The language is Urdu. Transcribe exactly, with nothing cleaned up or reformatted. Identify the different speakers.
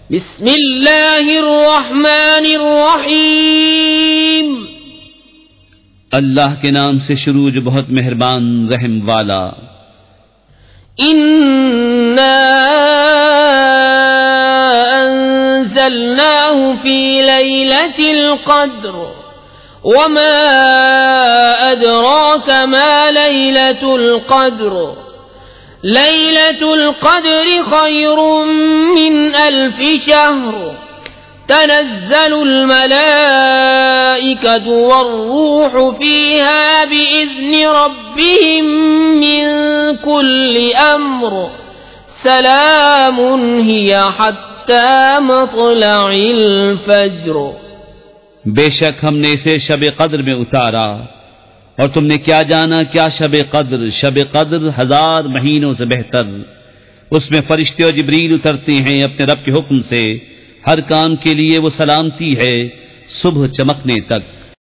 Speaker 1: بسم اللہ الرحمن الرحیم،
Speaker 2: اللہ کے نام سے شروع جو بہت مہربان رحم والا۔
Speaker 1: انا انزلناه في ليلة القدر وما ادراك ما ليلة القدر ليلة القدر خير من ألف شهر تنزل الملائكة والروح فيها بإذن ربهم من كل أمر سلام هي حتى مطلع الفجر۔
Speaker 2: بے شک ہم نے اسے شب قدر میں اتارا، اور تم نے کیا جانا کیا شب قدر؟ شب قدر ہزار مہینوں سے بہتر، اس میں فرشتے اور جبریل اترتے ہیں اپنے رب کے حکم سے، ہر کام کے لیے وہ سلامتی ہے صبح چمکنے تک۔